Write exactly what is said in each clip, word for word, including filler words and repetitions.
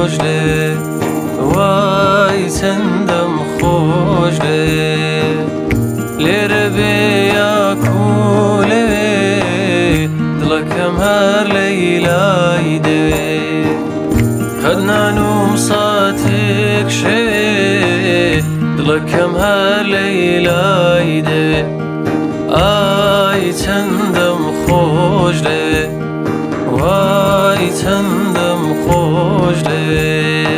خۆش لێ وای چەندەم خۆش لێ لێرە بێ یاکو لەوێ دڵەکەم هەر لەیلای دەوێ قەت نانوم ساتێک شەوێ دڵەکەم هەر لەیلای دەوێ ئای چەندەم خۆش لەوێ وای چەندەم خۆش لەوێ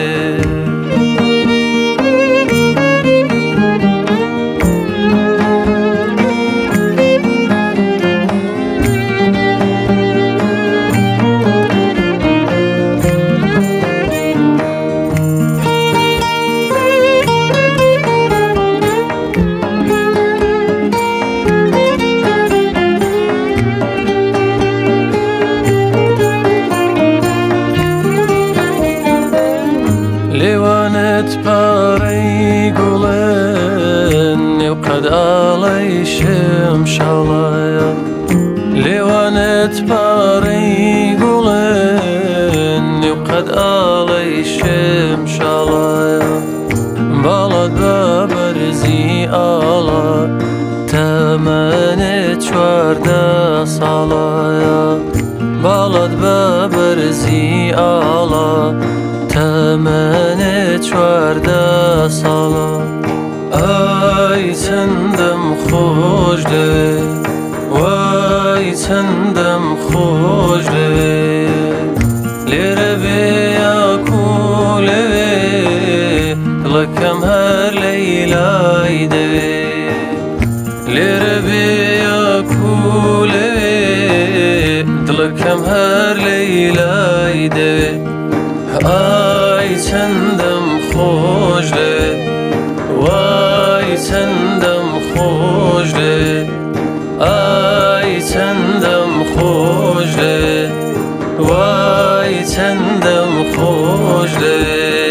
لێوانت پارەی گوڵێن نێو قەد ئاڵەی شێم شاڵایە لێوانت پارەی گوڵێن نێو قەد ئاڵەی شێم شاڵایە باڵات بە بەرزی ئاڵە تەمەنێت چواردە ساڵایە باڵات بە بەرزی ئاڵە تەمەنێت چواردە ساڵە ئای چەندەم خۆش لەوێ وای چەندەم خۆش لەوێ لێرە بێ یاکو لەوێ دڵەکەم هەر لەیلای دەوێ لێرە بێ یاکو لەوێ دڵەکەم هەر لەیلای دەوێ ئای چەندەم خۆش لێ وای چەندەم خۆش لێ ئای چەندەم خۆش لێ وای چەندەم خۆش لێ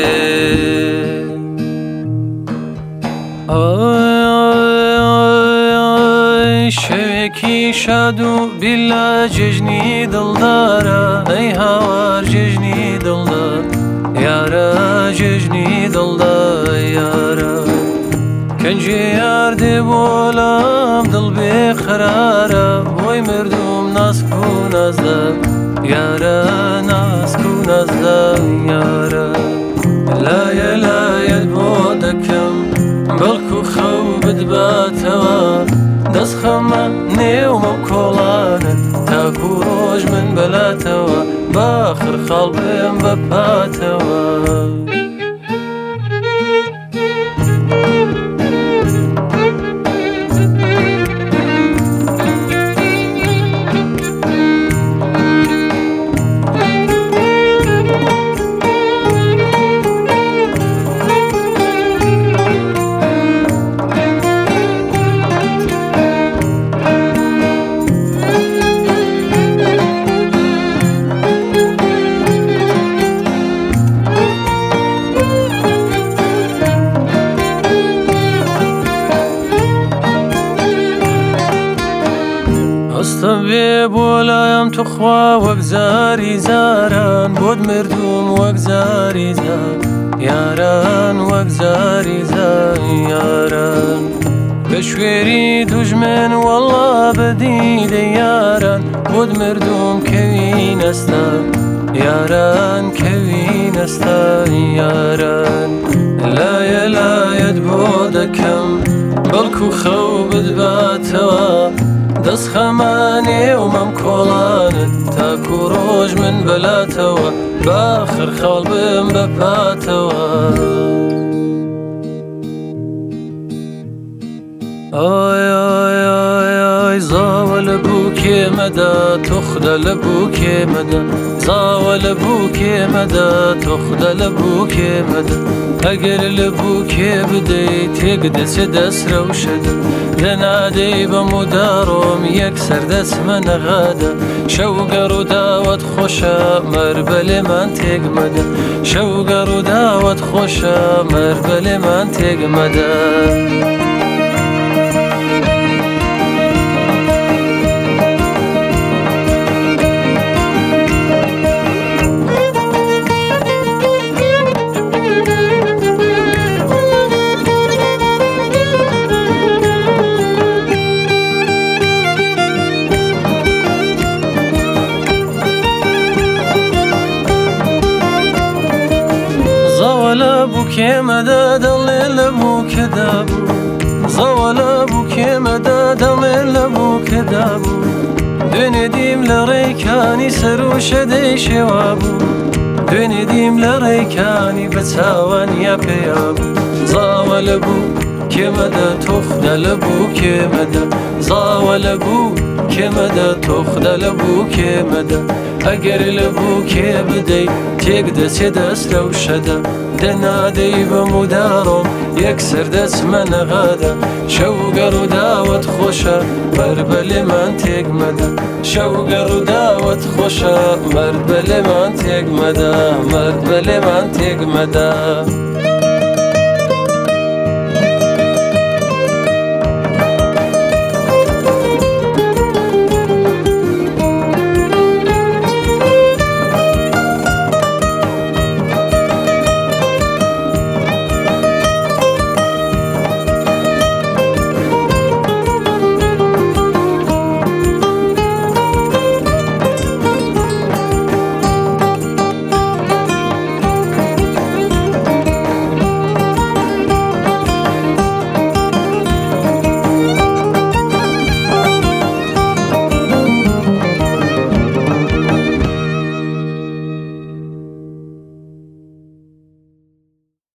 ئای شەوێکی شاد و بیلا جژنی دڵدارە ئەی هاوار جژنی دڵدار یارە جژنی دڵدار یارە کەنجێ یار دێ بۆلام دڵ بێ قەرارە بۆی مردوم ناسک و نازدە یارە ناسک و نازدە یارە لایە لایەت بۆ دەکەم بەڵکو خەو بدباتەوە دەست خەمە نێومە کۆڵانە تاکو ڕۆژ من بەلاتەوە باخر خاڵ بێم بە پاتەوە هەستە بێ بۆ لایم توخوا وەک زاری زاران بۆت مردوم وەک زاری زار یاران وەک زاری زار یاران بە شوێری دوژمن وەڵا بەدیدە یاران بۆت مردوم کەوی نەستا یاران کەوی نەستا یاران لایە لایەت بۆ دەکەم بەڵکو خەو بدباتەوە دەست خەمانێ و مەم کۆڵانت تاکو ڕۆژ من بەلاتەوە باخر خەڵ بم بە پاتەوە ئای ئای ئای ئای زاوە لە بووکێمەدا تۆخدە لە بووکێمەدا زاوە لە بووکێمەدا تۆخدە لە بووکێمەدا ئەگەر لە بووکێ بدەیت تێک دەچێ دەسرەوشەدا لەنادەی بەم و داڕۆم یەکسەر دەچمە نەغادا شەوگەڕ و داوەت خۆشە مەر بە لێمان تێگمەدا شەوگەڕ و داوەت خۆشە مەر بە لێمان تێگمەدا کێمەدا دڵێ لە بوو کێدا بوو زەوە لە بوو کێمەدا دڵێ لە بوو کێدا بوو دوێنێ دیم لە ڕێکانی سەر و شەدەی شێوا بوو دوێنێ دیم لە ڕێکانی بە چاوانیا پێیا بوو زاوە لە بوو کێمەدا تۆخدە لە بوو کێمەدا زاوە لە بوو کێمەدا تۆخدە لە بوو کێمەدا ئەگەر لە بوو کێ بدەی تێک دەچێ دەست لەو شەدا دەنادەی بەم و داڕۆم یەکسەر دەچمە نەغادا شەوگەڕ و داوەت خۆشە مەرد بە لێمان تێک مەدە شەوگەڕ و داوەت خۆشە مەرد بە لێمان تێک مەدە مەرد بە لێمان تێک مەدە